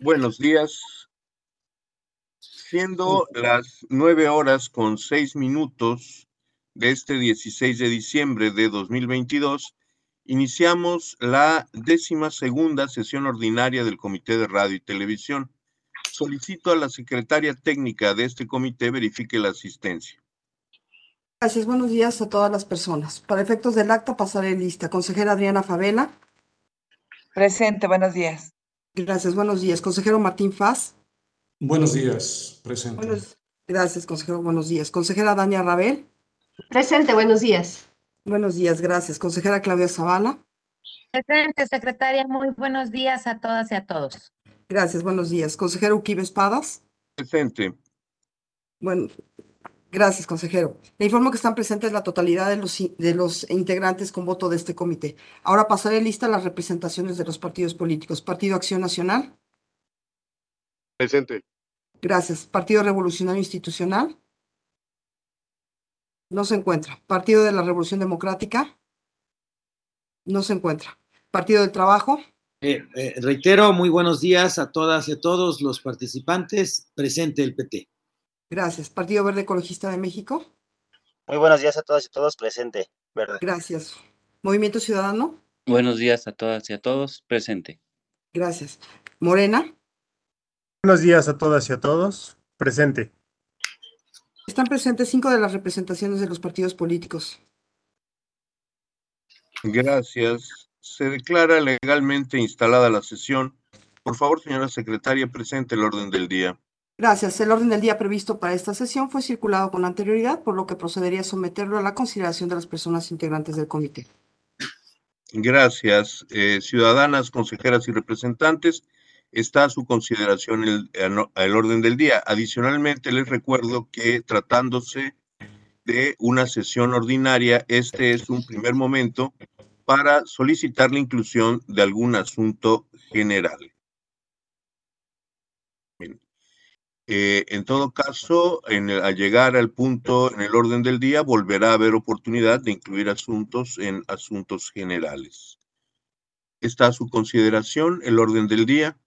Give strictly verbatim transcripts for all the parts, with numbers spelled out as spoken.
Buenos días. Siendo las nueve horas con seis minutos de este dieciséis de diciembre de dos mil veintidós, iniciamos la décima segunda sesión ordinaria del Comité de Radio y Televisión. Solicito a la secretaria técnica de este comité verifique la asistencia. Gracias, buenos días a todas las personas. Para efectos del acta pasaré lista. Consejera Adriana Favela. Presente, buenos días. Gracias, buenos días. Consejero Martín Faz. Buenos días, presente. Buenos, gracias, consejero, buenos días. Consejera Dania Rabel. Presente, buenos días. Buenos días, gracias. Consejera Claudia Zavala. Presente, secretaria, muy buenos días a todas y a todos. Gracias, buenos días. Consejero Uquibe Espadas. Presente. Bueno, gracias, consejero. Le informo que están presentes la totalidad de los, de los integrantes con voto de este comité. Ahora pasaré lista las representaciones de los partidos políticos. Partido Acción Nacional. Presente. Gracias. Partido Revolucionario Institucional. No se encuentra. Partido de la Revolución Democrática. No se encuentra. Partido del Trabajo. Eh, eh, reitero, muy buenos días a todas y a todos los participantes. Presente el P T. Gracias. Partido Verde Ecologista de México. Muy buenos días a todas y todos. Presente. Verde. Gracias. Movimiento Ciudadano. Buenos días a todas y a todos. Presente. Gracias. Morena. Buenos días a todas y a todos. Presente. Están presentes cinco de las representaciones de los partidos políticos. Gracias. Se declara legalmente instalada la sesión. Por favor, señora secretaria, presente el orden del día. Gracias. El orden del día previsto para esta sesión fue circulado con anterioridad, por lo que procedería a someterlo a la consideración de las personas integrantes del comité. Gracias. Eh, ciudadanas, consejeras y representantes, está a su consideración el, el orden del día. Adicionalmente, les recuerdo que tratándose de una sesión ordinaria, este es un primer momento para solicitar la inclusión de algún asunto general. Bien. Eh, en todo caso, en el, al llegar al punto en el orden del día, volverá a haber oportunidad de incluir asuntos en asuntos generales. Está a su consideración el orden del día.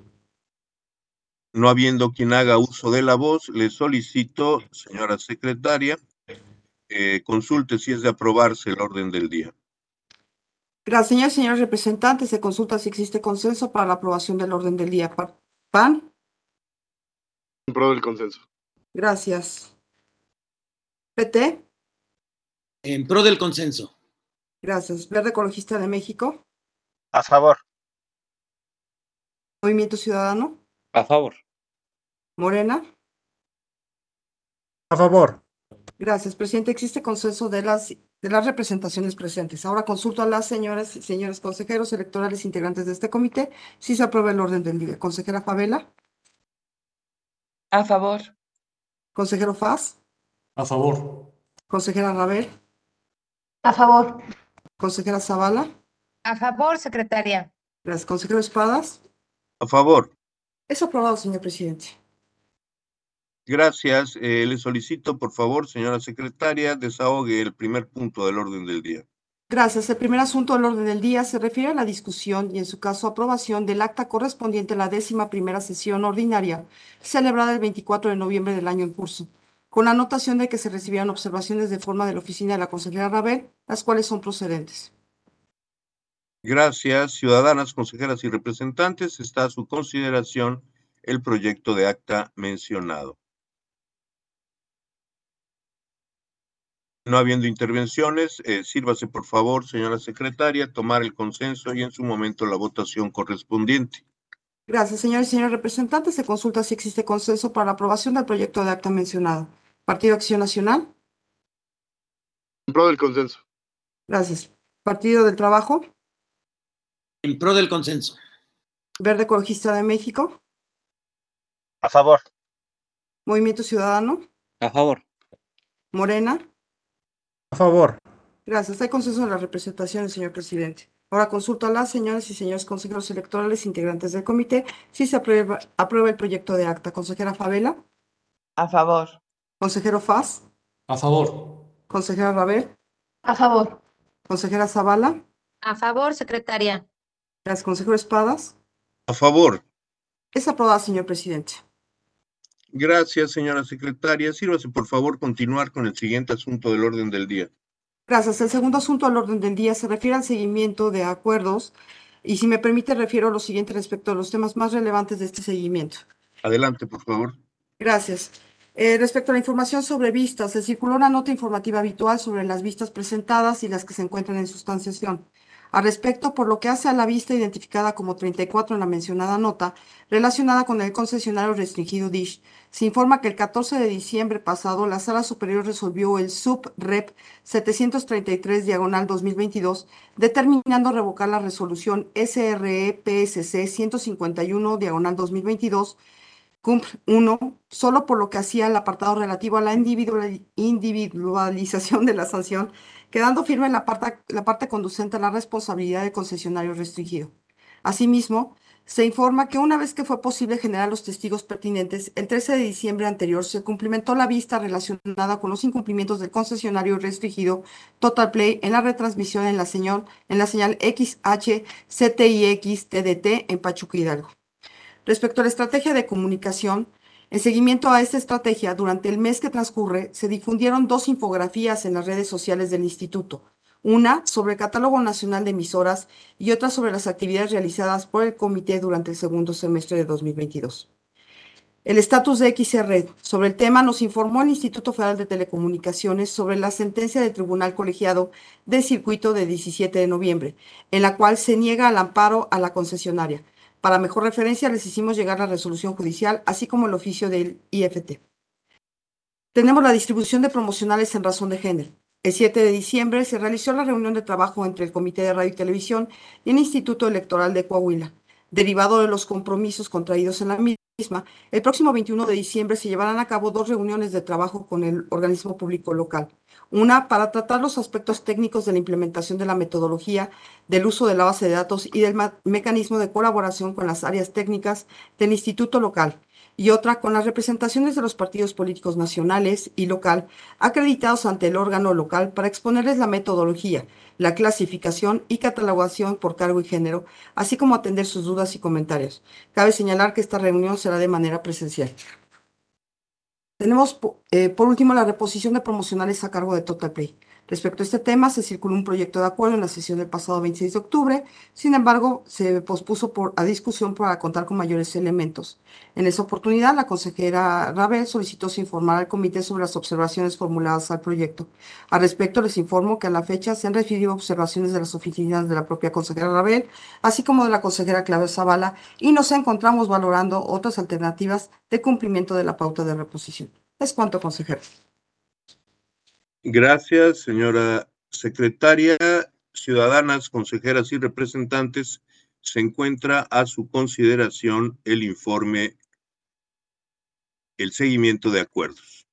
No habiendo quien haga uso de la voz, le solicito, señora secretaria, eh, consulte si es de aprobarse el orden del día. Gracias, señores y señores representantes. Se consulta si existe consenso para la aprobación del orden del día. ¿P A N? En pro del consenso. Gracias. P T. En pro del consenso. Gracias. Verde Ecologista de México. A favor. Movimiento Ciudadano. A favor. Morena. A favor. Gracias, presidente. Existe consenso de las, de las representaciones presentes. Ahora consulto a las señoras y señores consejeros electorales integrantes de este comité si se aprueba el orden del día. Consejera Favela. A favor. Consejero Faz. A favor. Consejera Rabel. A favor. Consejera Zavala. A favor, secretaria. Gracias. Consejero Espadas. A favor. Es aprobado, señor presidente. Gracias. Eh, le solicito, por favor, señora secretaria, desahogue el primer punto del orden del día. Gracias. El primer asunto del orden del día se refiere a la discusión y, en su caso, aprobación del acta correspondiente a la décima primera sesión ordinaria, celebrada el veinticuatro de noviembre del año en curso, con la anotación de que se recibieron observaciones de forma de la oficina de la consejera Rabel, las cuales son procedentes. Gracias. Ciudadanas, consejeras y representantes, está a su consideración el proyecto de acta mencionado. No habiendo intervenciones, eh, sírvase por favor, señora secretaria, tomar el consenso y en su momento la votación correspondiente. Gracias, señores y señores representantes. Se consulta si existe consenso para la aprobación del proyecto de acta mencionado. Partido Acción Nacional. En pro del consenso. Gracias. Partido del Trabajo. En pro del consenso. Verde Ecologista de México. A favor. Movimiento Ciudadano. A favor. Morena. A favor. Gracias. Hay consenso de las representaciones, señor presidente. Ahora consulto a las señoras y señores consejeros electorales integrantes del comité si se aprueba, aprueba el proyecto de acta. Consejera Favela. A favor. Consejero Faz. A favor. Consejera Rabel. A favor. Consejera Zavala. A favor, secretaria. Gracias. Consejero Espadas. A favor. Es aprobada, señor presidente. Gracias, señora secretaria. Sírvase, por favor, continuar con el siguiente asunto del orden del día. Gracias. El segundo asunto al orden del día se refiere al seguimiento de acuerdos y, si me permite, refiero a lo siguiente respecto a los temas más relevantes de este seguimiento. Adelante, por favor. Gracias. Eh, respecto a la información sobre vistas, se circuló una nota informativa habitual sobre las vistas presentadas y las que se encuentran en sustanciación. Al respecto, por lo que hace a la vista identificada como treinta y cuatro en la mencionada nota, relacionada con el concesionario restringido Dish, se informa que el catorce de diciembre pasado la Sala Superior resolvió el sub-rep setecientos treinta y tres diagonal dos mil veintidós, determinando revocar la resolución S R E P S C ciento cincuenta y uno diagonal dos mil veintidós C U M P uno, solo por lo que hacía el apartado relativo a la individual- individualización de la sanción, quedando firme la parte, la parte conducente a la responsabilidad del concesionario restringido. Asimismo, se informa que una vez que fue posible generar los testigos pertinentes, el trece de diciembre anterior se cumplimentó la vista relacionada con los incumplimientos del concesionario restringido Total Play en la retransmisión en la señal, en la señal X H C T I X T D T en Pachuca Hidalgo. Respecto a la estrategia de comunicación, en seguimiento a esta estrategia, durante el mes que transcurre, se difundieron dos infografías en las redes sociales del Instituto, una sobre el Catálogo Nacional de Emisoras y otra sobre las actividades realizadas por el Comité durante el segundo semestre de dos mil veintidós. El estatus de X R. Sobre el tema nos informó el Instituto Federal de Telecomunicaciones sobre la sentencia del Tribunal Colegiado del Circuito de diecisiete de noviembre, en la cual se niega el amparo a la concesionaria. Para mejor referencia, les hicimos llegar la resolución judicial, así como el oficio del I F T. Tenemos la distribución de promocionales en razón de género. El siete de diciembre se realizó la reunión de trabajo entre el Comité de Radio y Televisión y el Instituto Electoral de Coahuila. Derivado de los compromisos contraídos en la misma, el próximo veintiuno de diciembre se llevarán a cabo dos reuniones de trabajo con el organismo público local. Una para tratar los aspectos técnicos de la implementación de la metodología, del uso de la base de datos y del mecanismo de colaboración con las áreas técnicas del instituto local, y otra con las representaciones de los partidos políticos nacionales y local acreditados ante el órgano local para exponerles la metodología, la clasificación y catalogación por cargo y género, así como atender sus dudas y comentarios. Cabe señalar que esta reunión será de manera presencial. Tenemos, eh, por último, la reposición de promocionales a cargo de Total Play. Respecto a este tema, se circuló un proyecto de acuerdo en la sesión del pasado veintiséis de octubre, sin embargo, se pospuso por, a discusión para contar con mayores elementos. En esa oportunidad, la consejera Rabel solicitó se informar al comité sobre las observaciones formuladas al proyecto. Al respecto, les informo que a la fecha se han recibido observaciones de las oficinas de la propia consejera Rabel, así como de la consejera Claudia Zavala, y nos encontramos valorando otras alternativas de cumplimiento de la pauta de reposición. Es cuanto, consejero. Gracias, señora secretaria. Ciudadanas, consejeras y representantes, se encuentra a su consideración el informe, el seguimiento de acuerdos.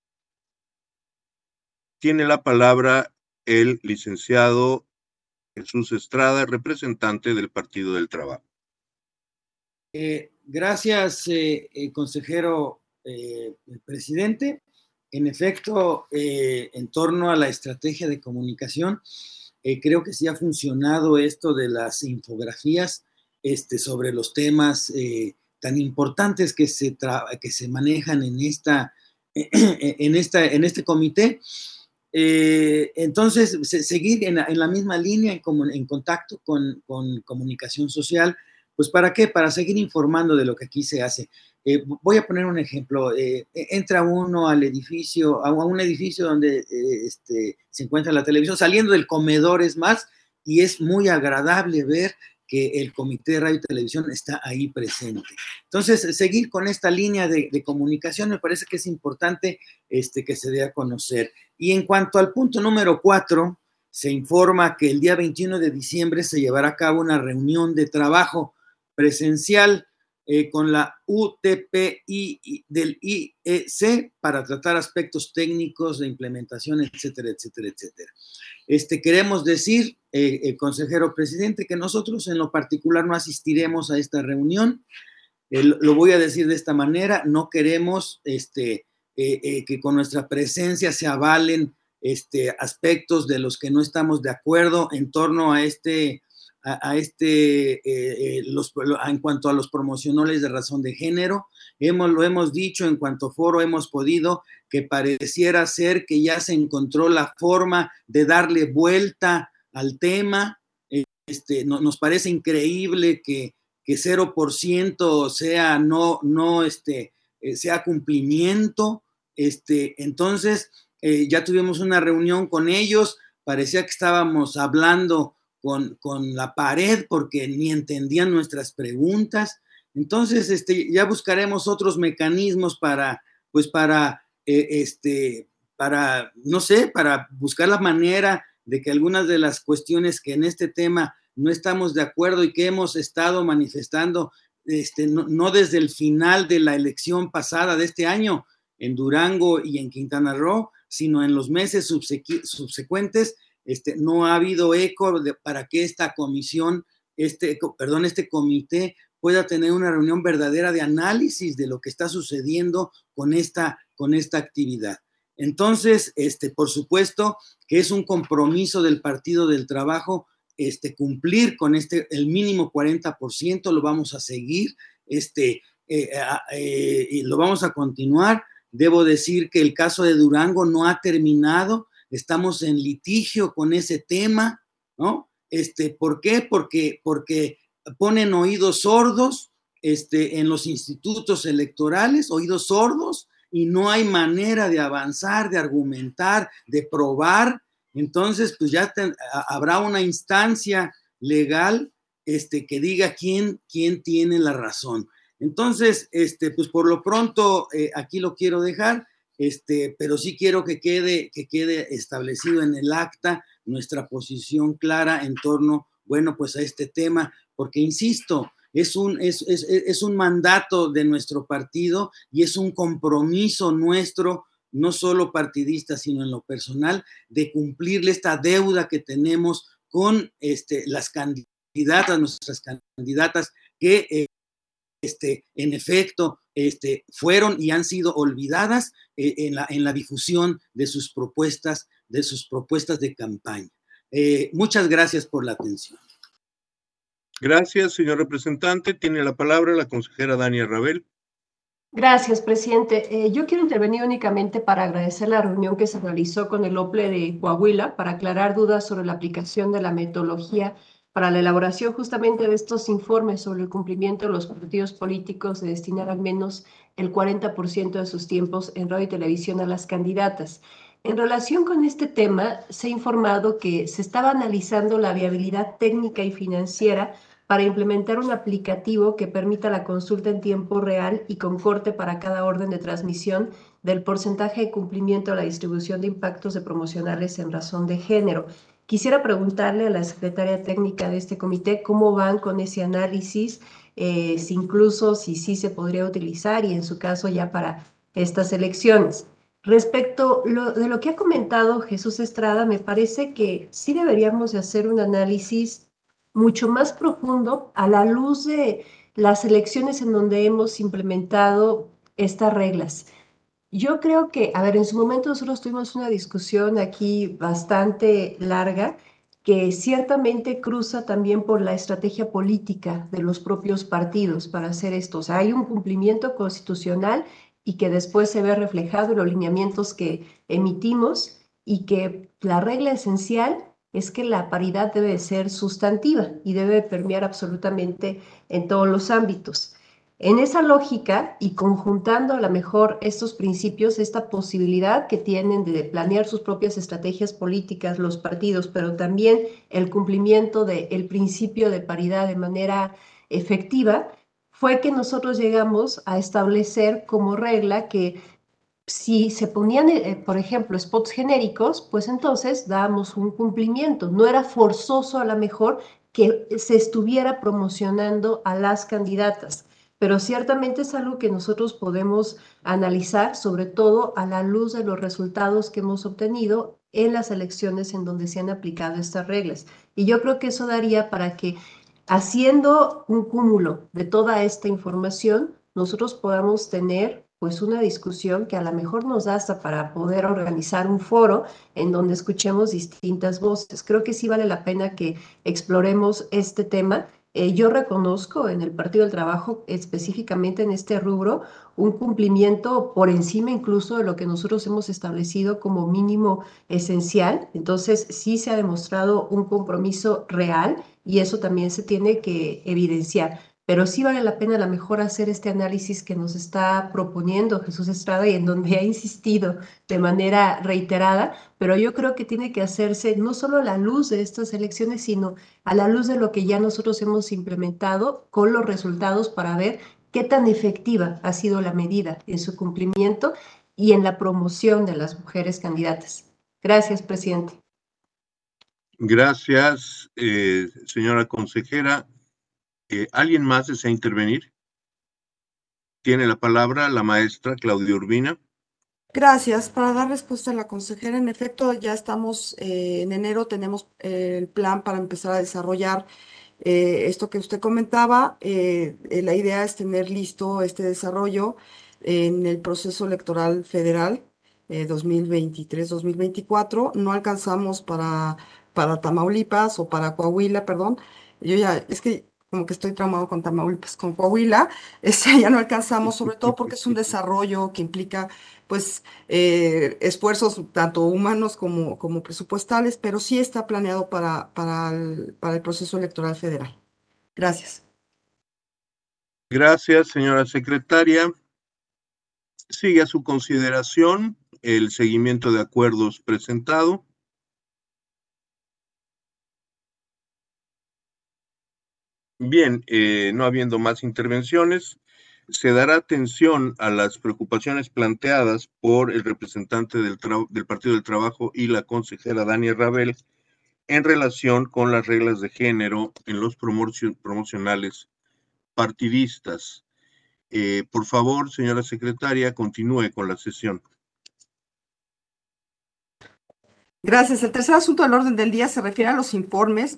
Tiene la palabra el licenciado Jesús Estrada, representante del Partido del Trabajo. Eh, gracias, eh, eh, consejero eh, presidente. En efecto, eh, en torno a la estrategia de comunicación, eh, creo que sí ha funcionado esto de las infografías este, sobre los temas eh, tan importantes que se, que se manejan en, esta, en, esta, en este comité. Eh, entonces, se, seguir en la, en la misma línea, en, en contacto con, con comunicación social, pues ¿para qué? Para seguir informando de lo que aquí se hace. Eh, voy a poner un ejemplo. Eh, entra uno al edificio, a un edificio donde eh, este, se encuentra la televisión, saliendo del comedor es más, y es muy agradable ver que el Comité de Radio y Televisión está ahí presente. Entonces, seguir con esta línea de, de comunicación me parece que es importante este, que se dé a conocer. Y en cuanto al punto número cuatro, se informa que el día veintiuno de diciembre se llevará a cabo una reunión de trabajo presencial eh, con la U T P I del I E C para tratar aspectos técnicos de implementación, etcétera, etcétera, etcétera. Este, queremos decir, eh, el consejero presidente, que nosotros en lo particular no asistiremos a esta reunión. Eh, lo voy a decir de esta manera, no queremos este, eh, eh, que con nuestra presencia se avalen este, aspectos de los que no estamos de acuerdo en torno a este a, a este, eh, eh, los, en cuanto a los promocionales de razón de género. Hemos, lo hemos dicho en cuanto foro hemos podido, que pareciera ser que ya se encontró la forma de darle vuelta al tema. Este, no, nos parece increíble que, que cero por ciento sea no, no este, eh, sea cumplimiento. Este, entonces, eh, ya tuvimos una reunión con ellos, parecía que estábamos hablando con, con la pared porque ni entendían nuestras preguntas. Entonces, este, ya buscaremos otros mecanismos para, pues para, eh, este, para, no sé, para buscar la manera de que algunas de las cuestiones que en este tema no estamos de acuerdo y que hemos estado manifestando, este, no, no desde el final de la elección pasada de este año en Durango y en Quintana Roo, sino en los meses subsequ subsecuentes, este, no ha habido eco de, para que esta comisión, este, perdón, este comité pueda tener una reunión verdadera de análisis de lo que está sucediendo con esta, con esta actividad. Entonces, este, por supuesto que es un compromiso del Partido del Trabajo este, cumplir con este, el mínimo cuarenta por ciento, lo vamos a seguir, este, eh, eh, y lo vamos a continuar. Debo decir que el caso de Durango no ha terminado, estamos en litigio con ese tema, ¿no? Este, ¿por qué? Porque, porque ponen oídos sordos este, en los institutos electorales, oídos sordos, y no hay manera de avanzar, de argumentar, de probar. Entonces, pues ya ten, habrá una instancia legal este, que diga quién, quién tiene la razón. Entonces, este, pues por lo pronto eh, aquí lo quiero dejar, este, pero sí quiero que quede, que quede establecido en el acta nuestra posición clara en torno, bueno, pues a este tema, porque insisto, es un, es, es, es un mandato de nuestro partido y es un compromiso nuestro, no solo partidista, sino en lo personal, de cumplirle esta deuda que tenemos con este, las candidatas, nuestras candidatas, que eh, este, en efecto este, fueron y han sido olvidadas eh, en, la, en la difusión de sus propuestas, de sus propuestas de campaña. Eh, muchas gracias por la atención. Gracias, señor representante. Tiene la palabra la consejera Dania Rabel. Gracias, presidente. Eh, yo quiero intervenir únicamente para agradecer la reunión que se realizó con el O P L E de Coahuila para aclarar dudas sobre la aplicación de la metodología para la elaboración justamente de estos informes sobre el cumplimiento de los partidos políticos de destinar al menos el cuarenta por ciento de sus tiempos en radio y televisión a las candidatas. En relación con este tema, se ha informado que se estaba analizando la viabilidad técnica y financiera para implementar un aplicativo que permita la consulta en tiempo real y con corte para cada orden de transmisión del porcentaje de cumplimiento de la distribución de impactos de promocionales en razón de género. Quisiera preguntarle a la secretaria técnica de este comité cómo van con ese análisis, eh, si incluso si sí se podría utilizar y en su caso ya para estas elecciones. Respecto lo, de lo que ha comentado Jesús Estrada, me parece que sí deberíamos de hacer un análisis mucho más profundo a la luz de las elecciones en donde hemos implementado estas reglas. Yo creo que, a ver, en su momento nosotros tuvimos una discusión aquí bastante larga que ciertamente cruza también por la estrategia política de los propios partidos para hacer esto. O sea, hay un cumplimiento constitucional y que después se ve reflejado en los lineamientos que emitimos y que la regla esencial es que la paridad debe ser sustantiva y debe permear absolutamente en todos los ámbitos. En esa lógica y conjuntando a lo mejor estos principios, esta posibilidad que tienen de planear sus propias estrategias políticas los partidos, pero también el cumplimiento del principio de paridad de manera efectiva, fue que nosotros llegamos a establecer como regla que si se ponían, eh, por ejemplo, spots genéricos, pues entonces dábamos un cumplimiento. No era forzoso a lo mejor que se estuviera promocionando a las candidatas, pero ciertamente es algo que nosotros podemos analizar, sobre todo a la luz de los resultados que hemos obtenido en las elecciones en donde se han aplicado estas reglas. Y yo creo que eso daría para que, haciendo un cúmulo de toda esta información, nosotros podamos tener pues una discusión que a lo mejor nos da hasta para poder organizar un foro en donde escuchemos distintas voces. Creo que sí vale la pena que exploremos este tema. Eh, yo reconozco en el Partido del Trabajo, específicamente en este rubro, un cumplimiento por encima incluso de lo que nosotros hemos establecido como mínimo esencial. Entonces, sí se ha demostrado un compromiso real y eso también se tiene que evidenciar. Pero sí vale la pena a lo mejor hacer este análisis que nos está proponiendo Jesús Estrada y en donde ha insistido de manera reiterada, pero yo creo que tiene que hacerse no solo a la luz de estas elecciones, sino a la luz de lo que ya nosotros hemos implementado con los resultados para ver qué tan efectiva ha sido la medida en su cumplimiento y en la promoción de las mujeres candidatas. Gracias, presidente. Gracias, eh, señora consejera. Eh, ¿Alguien más desea intervenir? Tiene la palabra la maestra Claudia Urbina. Gracias. Para dar respuesta a la consejera, en efecto, ya estamos eh, en enero, tenemos eh, el plan para empezar a desarrollar eh, esto que usted comentaba. Eh, eh, la idea es tener listo este desarrollo en el proceso electoral federal eh, dos mil veintitrés dos mil veinticuatro. No alcanzamos para, para Tamaulipas o para Coahuila, perdón. Yo ya, es que como que estoy traumado con Tamaulipas, con Coahuila, este, ya no alcanzamos, sobre todo porque es un desarrollo que implica pues eh, esfuerzos tanto humanos como, como presupuestales, pero sí está planeado para, para, el, para el proceso electoral federal. Gracias. Gracias, señora secretaria. Sigue a su consideración el seguimiento de acuerdos presentado. Bien, eh, no habiendo más intervenciones, se dará atención a las preocupaciones planteadas por el representante del, del Partido del Trabajo y la consejera Dania Rabel en relación con las reglas de género en los promocion promocionales partidistas. Eh, por favor, señora secretaria, continúe con la sesión. Gracias. El tercer asunto del orden del día se refiere a los informes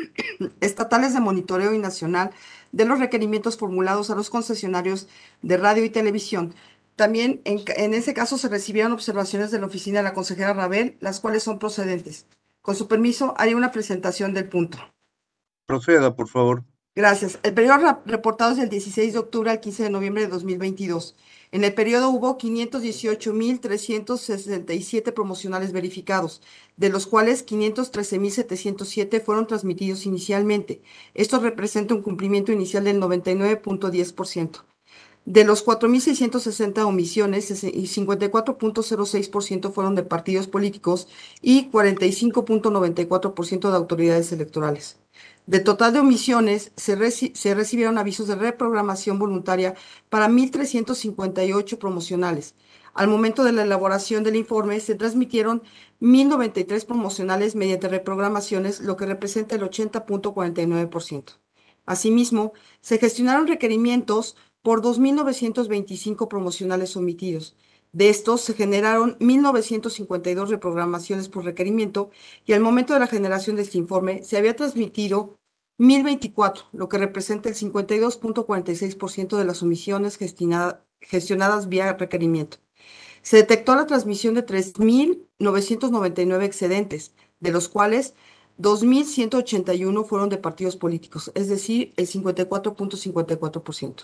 estatales de monitoreo y nacional de los requerimientos formulados a los concesionarios de radio y televisión. También en, en ese caso se recibieron observaciones de la oficina de la consejera Rabel, las cuales son procedentes. Con su permiso, haré una presentación del punto. Proceda, por favor. Gracias. El periodo reportado es del dieciséis de octubre al quince de noviembre de dos mil veintidós. En el periodo hubo quinientos dieciocho mil trescientos sesenta y siete promocionales verificados, de los cuales quinientos trece mil setecientos siete fueron transmitidos inicialmente. Esto representa un cumplimiento inicial del noventa y nueve punto diez por ciento. De los cuatro mil seiscientos sesenta omisiones, cincuenta y cuatro punto cero seis por ciento fueron de partidos políticos y cuarenta y cinco punto noventa y cuatro por ciento de autoridades electorales. De total de omisiones, se, reci se recibieron avisos de reprogramación voluntaria para mil trescientos cincuenta y ocho promocionales. Al momento de la elaboración del informe, se transmitieron mil noventa y tres promocionales mediante reprogramaciones, lo que representa el ochenta punto cuarenta y nueve por ciento. Asimismo, se gestionaron requerimientos por dos mil novecientos veinticinco promocionales omitidos. De estos se generaron mil novecientos cincuenta y dos reprogramaciones por requerimiento y al momento de la generación de este informe se había transmitido mil veinticuatro, lo que representa el cincuenta y dos punto cuarenta y seis por ciento de las omisiones gestionadas vía requerimiento. Se detectó la transmisión de tres mil novecientos noventa y nueve excedentes, de los cuales dos mil ciento ochenta y uno fueron de partidos políticos, es decir, el cincuenta y cuatro punto cincuenta y cuatro por ciento.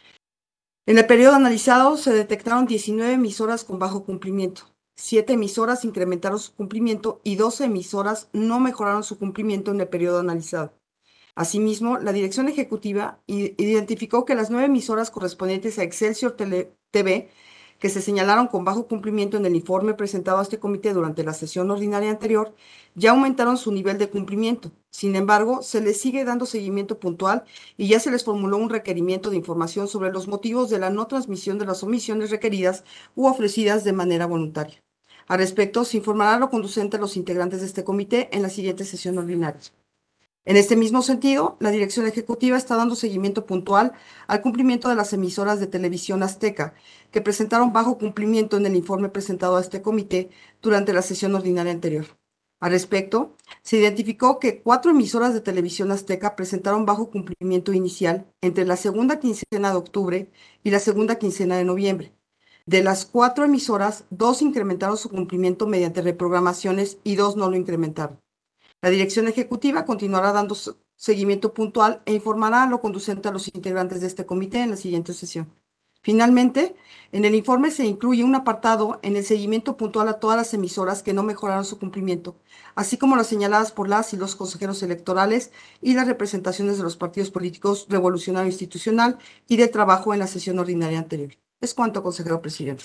En el periodo analizado se detectaron diecinueve emisoras con bajo cumplimiento, siete emisoras incrementaron su cumplimiento y doce emisoras no mejoraron su cumplimiento en el periodo analizado. Asimismo, la dirección ejecutiva identificó que las nueve emisoras correspondientes a Excelsior T V, que se señalaron con bajo cumplimiento en el informe presentado a este comité durante la sesión ordinaria anterior, ya aumentaron su nivel de cumplimiento. Sin embargo, se les sigue dando seguimiento puntual y ya se les formuló un requerimiento de información sobre los motivos de la no transmisión de las omisiones requeridas u ofrecidas de manera voluntaria. Al respecto, se informará lo conducente a los integrantes de este comité en la siguiente sesión ordinaria. En este mismo sentido, la Dirección Ejecutiva está dando seguimiento puntual al cumplimiento de las emisoras de televisión azteca, que presentaron bajo cumplimiento en el informe presentado a este comité durante la sesión ordinaria anterior. Al respecto, se identificó que cuatro emisoras de televisión azteca presentaron bajo cumplimiento inicial entre la segunda quincena de octubre y la segunda quincena de noviembre. De las cuatro emisoras, dos incrementaron su cumplimiento mediante reprogramaciones y dos no lo incrementaron. La dirección ejecutiva continuará dando seguimiento puntual e informará lo conducente a los integrantes de este comité en la siguiente sesión. Finalmente, en el informe se incluye un apartado en el seguimiento puntual a todas las emisoras que no mejoraron su cumplimiento, así como las señaladas por las y los consejeros electorales y las representaciones de los partidos políticos Revolucionario Institucional y de trabajo en la sesión ordinaria anterior. Es cuanto, consejero presidente.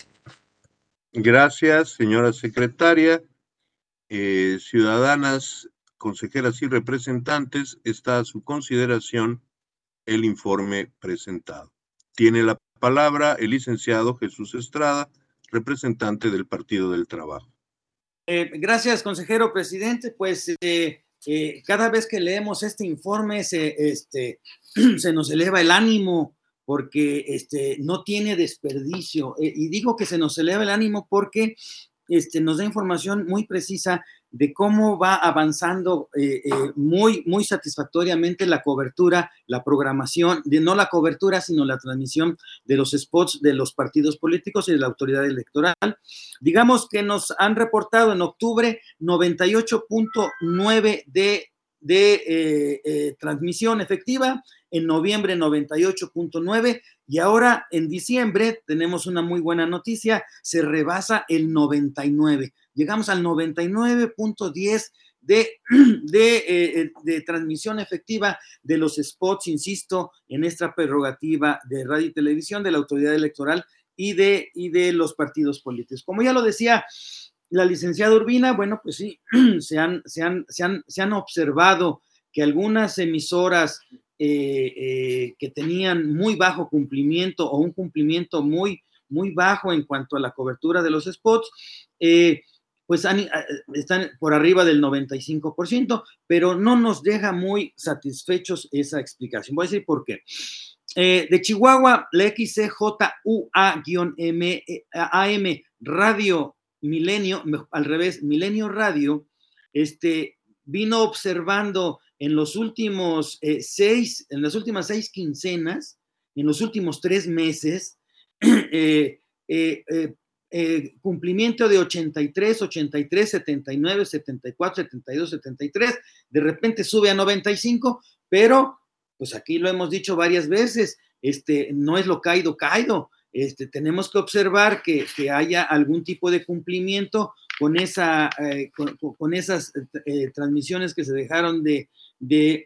Gracias, señora secretaria. Eh, ciudadanas, consejeras y representantes, está a su consideración el informe presentado. Tiene la palabra el licenciado Jesús Estrada, representante del Partido del Trabajo. Eh, gracias, consejero presidente. Pues eh, eh, cada vez que leemos este informe se, este, se nos eleva el ánimo porque este, no tiene desperdicio. Eh, y digo que se nos eleva el ánimo porque este, nos da información muy precisa de cómo va avanzando eh, eh, muy, muy satisfactoriamente la cobertura, la programación, de no la cobertura, sino la transmisión de los spots de los partidos políticos y de la autoridad electoral. Digamos que nos han reportado en octubre noventa y ocho punto nueve de, de eh, eh, transmisión efectiva, en noviembre noventa y ocho punto nueve y ahora en diciembre tenemos una muy buena noticia, se rebasa el noventa y nueve. Llegamos al noventa y nueve punto diez de, de, eh, de transmisión efectiva de los spots, insisto, en esta prerrogativa de radio y televisión de la autoridad electoral y de, y de los partidos políticos. Como ya lo decía la licenciada Urbina, bueno, pues sí, se han, se han, se han, se han observado que algunas emisoras eh, eh, que tenían muy bajo cumplimiento o un cumplimiento muy, muy bajo en cuanto a la cobertura de los spots, eh, pues han, están por arriba del noventa y cinco por ciento, pero no nos deja muy satisfechos esa explicación. Voy a decir por qué. Eh, de Chihuahua, la X C J U A M Radio Milenio, al revés, Milenio Radio, este, vino observando en los últimos eh, seis, en las últimas seis quincenas, en los últimos tres meses, eh, eh, eh, Eh, cumplimiento de ochenta y tres, ochenta y tres, setenta y nueve, setenta y cuatro, setenta y dos, setenta y tres, de repente sube a noventa y cinco, pero pues aquí lo hemos dicho varias veces, este, no es lo caído, caído, este, tenemos que observar que, que haya algún tipo de cumplimiento con, esa, eh, con, con esas eh, transmisiones que se dejaron de, de,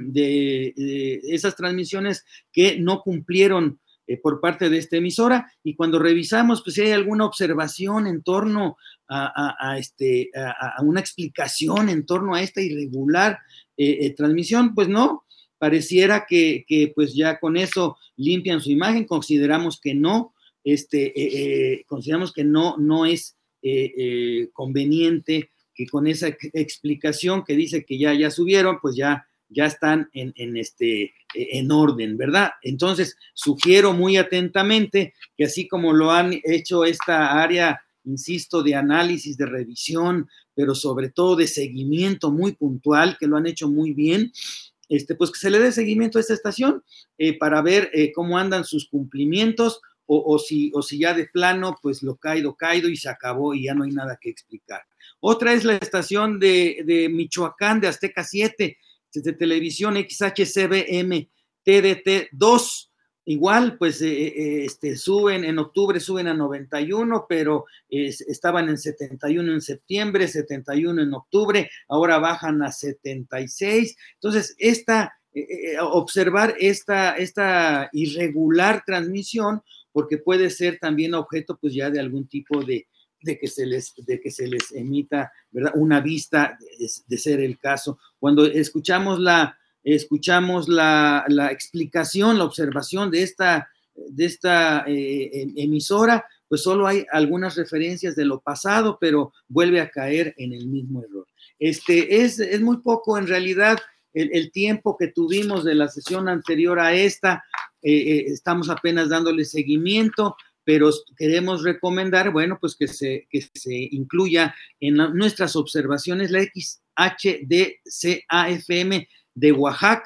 de, de esas transmisiones que no cumplieron Eh, por parte de esta emisora, y cuando revisamos, pues si hay alguna observación en torno a, a, a, este, a, a una explicación en torno a esta irregular eh, eh, transmisión, pues no, pareciera que, que pues ya con eso limpian su imagen, consideramos que no, este, eh, eh, consideramos que no, no es eh, eh, conveniente que con esa explicación que dice que ya, ya subieron, pues ya ya están en, en, este, en orden, ¿verdad? Entonces, sugiero muy atentamente que así como lo han hecho esta área, insisto, de análisis, de revisión, pero sobre todo de seguimiento muy puntual, que lo han hecho muy bien, este, pues que se le dé seguimiento a esta estación eh, para ver eh, cómo andan sus cumplimientos o, o, si, o si ya de plano, pues lo caído, caído y se acabó y ya no hay nada que explicar. Otra es la estación de, de Michoacán, de Azteca siete, de televisión X H C B M T D T dos, igual pues eh, este, suben, en octubre suben a noventa y uno, pero eh, estaban en setenta y uno en septiembre, setenta y uno en octubre, ahora bajan a setenta y seis, entonces esta, eh, observar esta, esta irregular transmisión, porque puede ser también objeto pues ya de algún tipo de de que se les, de que se les emita, ¿verdad?, una vista de, de ser el caso. Cuando escuchamos la, escuchamos la, la explicación, la observación de esta, de esta eh, emisora, pues solo hay algunas referencias de lo pasado, pero vuelve a caer en el mismo error. Este, es, es muy poco en realidad el, el tiempo que tuvimos de la sesión anterior a esta, eh, eh, estamos apenas dándole seguimiento, pero queremos recomendar, bueno, pues que se, que se incluya en la, nuestras observaciones la X H D C A F M de Oaxaca,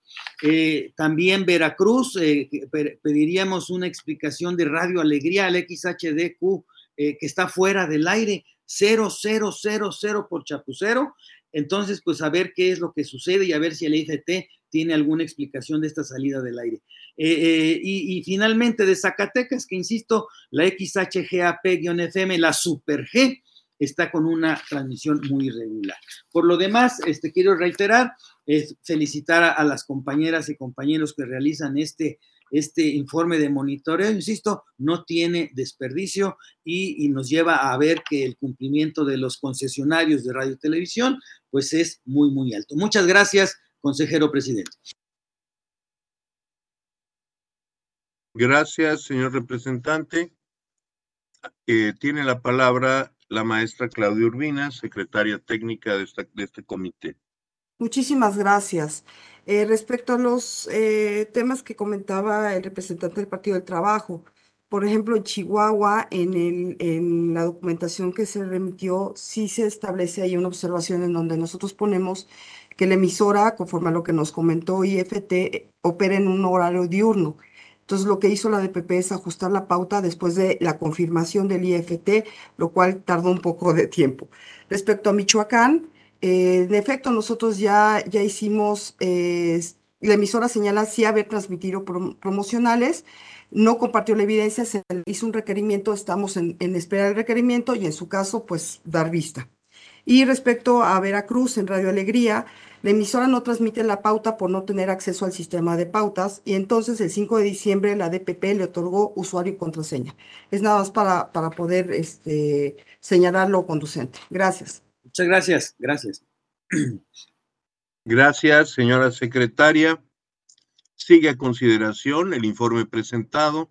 Eh, también Veracruz, eh, pediríamos una explicación de Radio Alegría, el X H D Q, eh, que está fuera del aire, cero, cero, cero, cero por chapucero. Entonces, pues a ver qué es lo que sucede y a ver si el I F T tiene alguna explicación de esta salida del aire. Eh, eh, y, y finalmente de Zacatecas, que insisto, la X H G A P-F M, la Super G, está con una transmisión muy irregular. Por lo demás, este, quiero reiterar, eh, felicitar a, a las compañeras y compañeros que realizan este, este informe de monitoreo, insisto, no tiene desperdicio y, y nos lleva a ver que el cumplimiento de los concesionarios de radio y televisión, pues es muy, muy alto. Muchas gracias, consejero presidente. Gracias, señor representante. Eh, tiene la palabra la maestra Claudia Urbina, secretaria técnica de, esta, de este comité. Muchísimas gracias. Eh, respecto a los eh, temas que comentaba el representante del Partido del Trabajo, por ejemplo, en Chihuahua, en, el, en la documentación que se remitió, sí se establece ahí una observación en donde nosotros ponemos que la emisora, conforme a lo que nos comentó I F T, opera en un horario diurno. Entonces, lo que hizo la D P P es ajustar la pauta después de la confirmación del I F T, lo cual tardó un poco de tiempo. Respecto a Michoacán, eh, en efecto, nosotros ya, ya hicimos, eh, la emisora señala sí haber transmitido prom promocionales, no compartió la evidencia, se hizo un requerimiento, estamos en, en espera del requerimiento y en su caso, pues, dar vista. Y respecto a Veracruz, en Radio Alegría, la emisora no transmite la pauta por no tener acceso al sistema de pautas y entonces el cinco de diciembre la D P P le otorgó usuario y contraseña. Es nada más para, para poder este, señalar lo conducente. Gracias. Muchas gracias. Gracias. Gracias, señora secretaria. Sigue a consideración el informe presentado.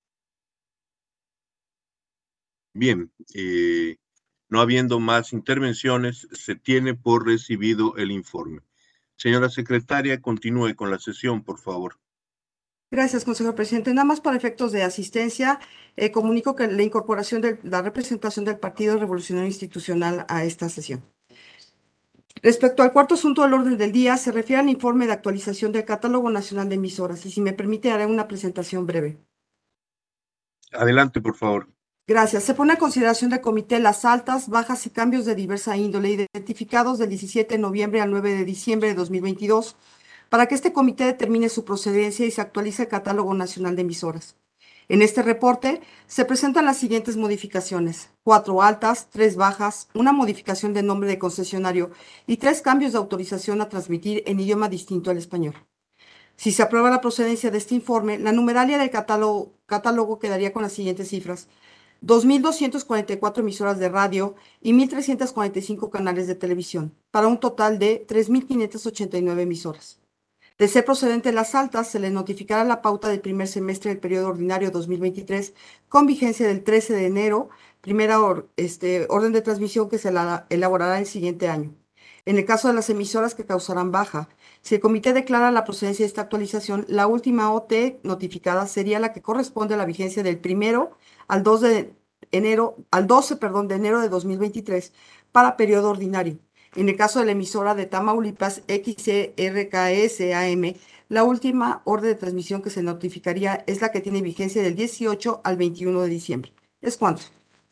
Bien, eh, no habiendo más intervenciones, se tiene por recibido el informe. Señora secretaria, continúe con la sesión, por favor. Gracias, consejero presidente. Nada más para efectos de asistencia, eh, comunico que la incorporación de la representación del Partido Revolucionario Institucional a esta sesión. Respecto al cuarto asunto del orden del día, se refiere al informe de actualización del Catálogo Nacional de Emisoras. Y si me permite, haré una presentación breve. Adelante, por favor. Gracias. Se pone a consideración del comité las altas, bajas y cambios de diversa índole identificados del diecisiete de noviembre al nueve de diciembre de dos mil veintidós para que este comité determine su procedencia y se actualice el Catálogo Nacional de Emisoras. En este reporte se presentan las siguientes modificaciones: cuatro altas, tres bajas, una modificación de nombre de concesionario y tres cambios de autorización a transmitir en idioma distinto al español. Si se aprueba la procedencia de este informe, la numeralia del catálogo, catálogo quedaría con las siguientes cifras: dos mil doscientas cuarenta y cuatro emisoras de radio y mil trescientos cuarenta y cinco canales de televisión, para un total de tres mil quinientas ochenta y nueve emisoras. De ser procedente las altas, se le notificará la pauta del primer semestre del periodo ordinario dos mil veintitrés con vigencia del trece de enero, primera or, este, orden de transmisión que se la elaborará el siguiente año. En el caso de las emisoras que causarán baja, si el comité declara la procedencia de esta actualización, la última O T notificada sería la que corresponde a la vigencia del primero al dos de enero, al doce, perdón, de enero de dos mil veintitrés para periodo ordinario. En el caso de la emisora de Tamaulipas, X C R K S A M, la última orden de transmisión que se notificaría es la que tiene vigencia del dieciocho al veintiuno de diciembre. ¿Es cuánto?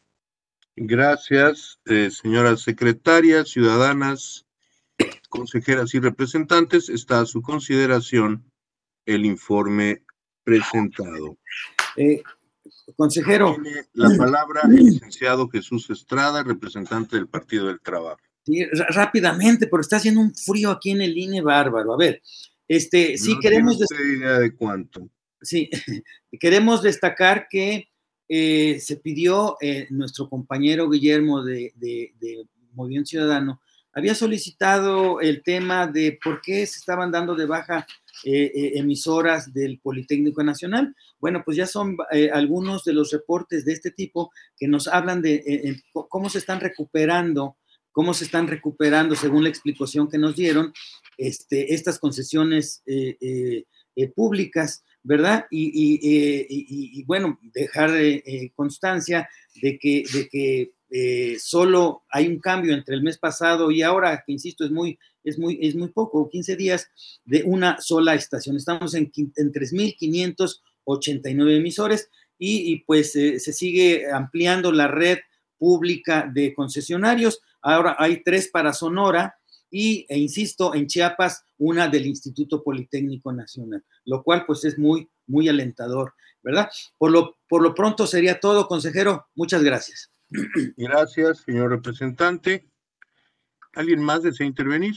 Gracias, eh, señora secretaria, ciudadanas, consejeras y representantes. Está a su consideración el informe presentado. Eh, consejero. Tiene la palabra el licenciado Jesús Estrada, representante del Partido del Trabajo. Sí, rápidamente, pero está haciendo un frío aquí en el I N E bárbaro. A ver, este, sí no queremos... No tiene idea de cuánto. Sí, queremos destacar que eh, se pidió, eh, nuestro compañero Guillermo de, de, de Movimiento Ciudadano, había solicitado el tema de por qué se estaban dando de baja eh, eh, emisoras del Politécnico Nacional. Bueno, pues ya son eh, algunos de los reportes de este tipo que nos hablan de eh, cómo se están recuperando cómo se están recuperando, según la explicación que nos dieron, este, estas concesiones eh, eh, eh, públicas, ¿verdad? Y, y, eh, y, y bueno, dejar eh, constancia de que, de que eh, solo hay un cambio entre el mes pasado y ahora, que insisto, es muy, es muy, es muy poco, quince días de una sola estación. Estamos en, en tres mil quinientos ochenta y nueve emisores y, y pues eh, se sigue ampliando la red pública de concesionarios. Ahora hay tres para Sonora y, e insisto, en Chiapas, una del Instituto Politécnico Nacional, lo cual pues es muy, muy alentador, ¿verdad? Por lo, por lo pronto sería todo, consejero. Muchas gracias. Gracias, señor representante. ¿Alguien más desea intervenir?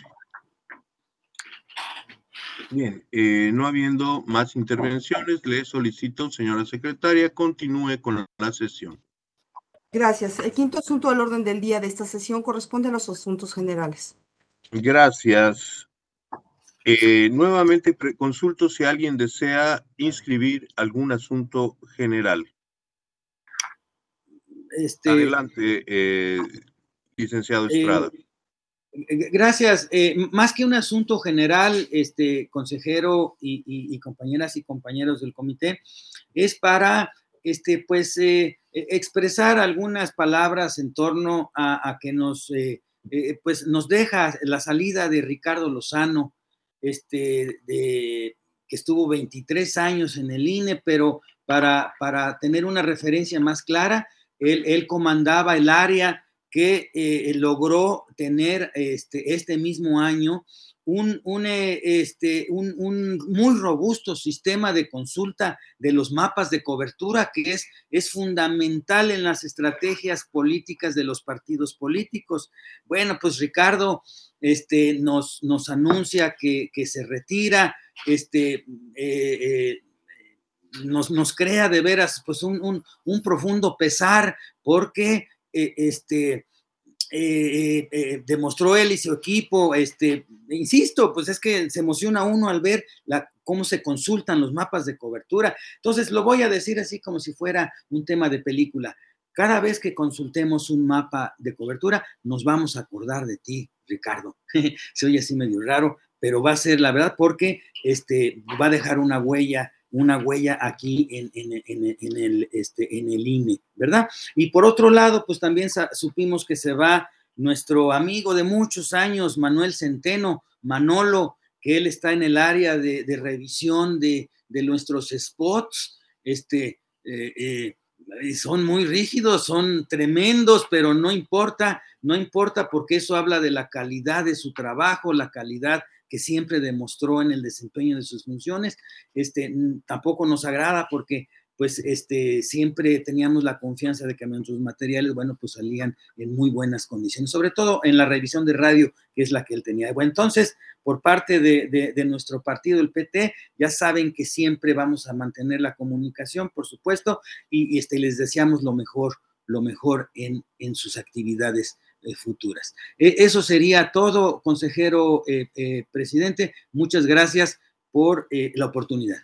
Bien, eh, no habiendo más intervenciones, le solicito, señora secretaria, continúe con la sesión. Gracias. El quinto asunto del orden del día de esta sesión corresponde a los asuntos generales. Gracias. Eh, nuevamente consulto si alguien desea inscribir algún asunto general. Este, Adelante, eh, licenciado Estrada. Eh, Gracias. Eh, más que un asunto general, este consejero y, y, y compañeras y compañeros del comité, es para este, pues, eh, expresar algunas palabras en torno a, a que nos, eh, eh, pues, nos deja la salida de Ricardo Lozano, este, de, que estuvo veintitrés años en el I N E, pero para, para tener una referencia más clara, él, él comandaba el área que eh, logró tener este, este mismo año un, un, este, un, un muy robusto sistema de consulta de los mapas de cobertura, que es, es fundamental en las estrategias políticas de los partidos políticos. Bueno, pues Ricardo este, nos, nos anuncia que, que se retira, este, eh, eh, nos, nos crea de veras pues un, un, un profundo pesar, porque Eh, este, eh, eh, demostró él y su equipo, este, insisto, pues es que se emociona uno al ver la, cómo se consultan los mapas de cobertura. Entonces lo voy a decir así como si fuera un tema de película. Cada vez que consultemos un mapa de cobertura, nos vamos a acordar de ti, Ricardo. Se oye así medio raro, pero va a ser la verdad, porque este, va a dejar una huella una huella aquí en, en, en, en, el, este, en el I N E, ¿verdad? Y por otro lado, pues también supimos que se va nuestro amigo de muchos años, Manuel Centeno, Manolo, que él está en el área de, de revisión de, de nuestros spots, este, eh, eh, son muy rígidos, son tremendos, pero no importa, no importa, porque eso habla de la calidad de su trabajo, la calidad que siempre demostró en el desempeño de sus funciones. Este, tampoco nos agrada porque pues este, siempre teníamos la confianza de que nuestros materiales, bueno, pues salían en muy buenas condiciones, sobre todo en la revisión de radio, que es la que él tenía. Bueno, entonces, por parte de, de, de nuestro partido, el P T, ya saben que siempre vamos a mantener la comunicación, por supuesto, y, y este, les deseamos lo mejor, lo mejor en, en sus actividades Eh, futuras. Eh, eso sería todo, consejero eh, eh, presidente. Muchas gracias por eh, la oportunidad.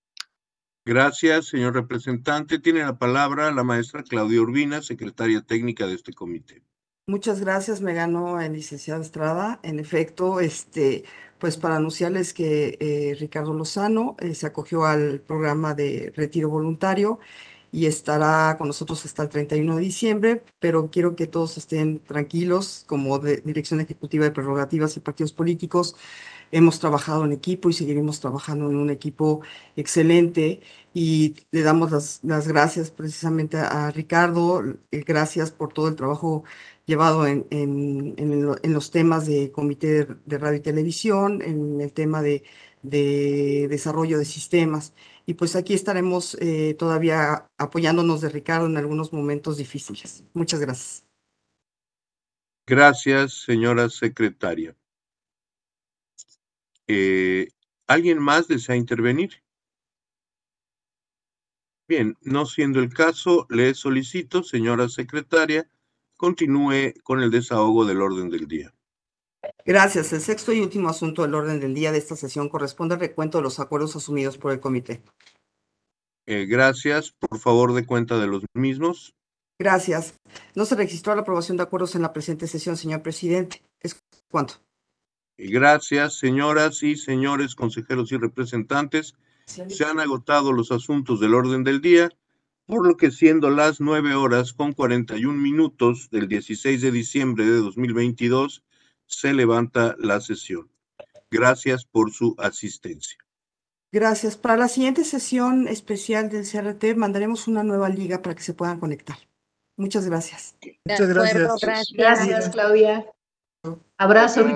Gracias, señor representante. Tiene la palabra la maestra Claudia Urbina, secretaria técnica de este comité. Muchas gracias, me ganó el licenciado Estrada. En efecto, este, pues para anunciarles que eh, Ricardo Lozano eh, se acogió al programa de retiro voluntario y estará con nosotros hasta el treinta y uno de diciembre, pero quiero que todos estén tranquilos. Como de Dirección Ejecutiva de Prerrogativas y Partidos Políticos, hemos trabajado en equipo y seguiremos trabajando en un equipo excelente, y le damos las, las gracias precisamente a, a Ricardo, eh, gracias por todo el trabajo llevado en, en, en, en los temas de Comité de, de Radio y Televisión, en el tema de, de desarrollo de sistemas. Y pues aquí estaremos eh, todavía apoyándonos de Ricardo en algunos momentos difíciles. Muchas gracias. Gracias, señora secretaria. Eh, ¿Alguien más desea intervenir? Bien, no siendo el caso, le solicito, señora secretaria, continúe con el desahogo del orden del día. Gracias. El sexto y último asunto del orden del día de esta sesión corresponde al recuento de los acuerdos asumidos por el comité. Eh, gracias. Por favor, dé cuenta de los mismos. Gracias. No se registró la aprobación de acuerdos en la presente sesión, señor presidente. ¿Es cuánto? Gracias, señoras y señores consejeros y representantes. Se han agotado los asuntos del orden del día. por lo que siendo las nueve horas con cuarenta y un minutos del dieciséis de diciembre de dos mil veintidós, se levanta la sesión. Gracias por su asistencia. Gracias. Para la siguiente sesión especial del C R T mandaremos una nueva liga para que se puedan conectar. Muchas gracias. Muchas gracias. Gracias. Gracias, Claudia. Abrazo.